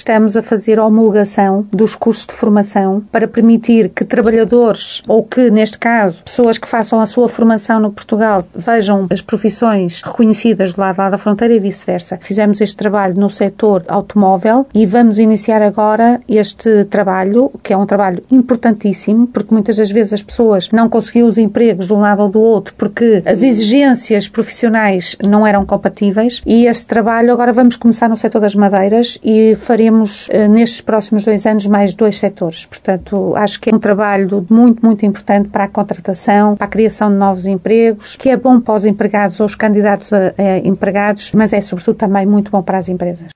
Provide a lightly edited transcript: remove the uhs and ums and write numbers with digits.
estamos a fazer a homologação dos cursos de formação para permitir que trabalhadores, ou que, neste caso, pessoas que façam a sua formação no Portugal, vejam as profissões reconhecidas do lado da fronteira e vice-versa. Fizemos este trabalho no setor automóvel e vamos iniciar agora este trabalho, que é um trabalho importantíssimo, porque muitas das vezes as pessoas não conseguiam os empregos de um lado ou do outro porque as exigências profissionais não eram compatíveis, e este trabalho agora vamos começar no setor das madeiras e faremos nestes próximos 2 anos mais 2 setores. Portanto, acho que é um trabalho muito, muito importante para a contratação, para a criação de novos empregos, que é bom para os empregados ou os candidatos a empregados, mas é sobretudo também muito bom para as empresas.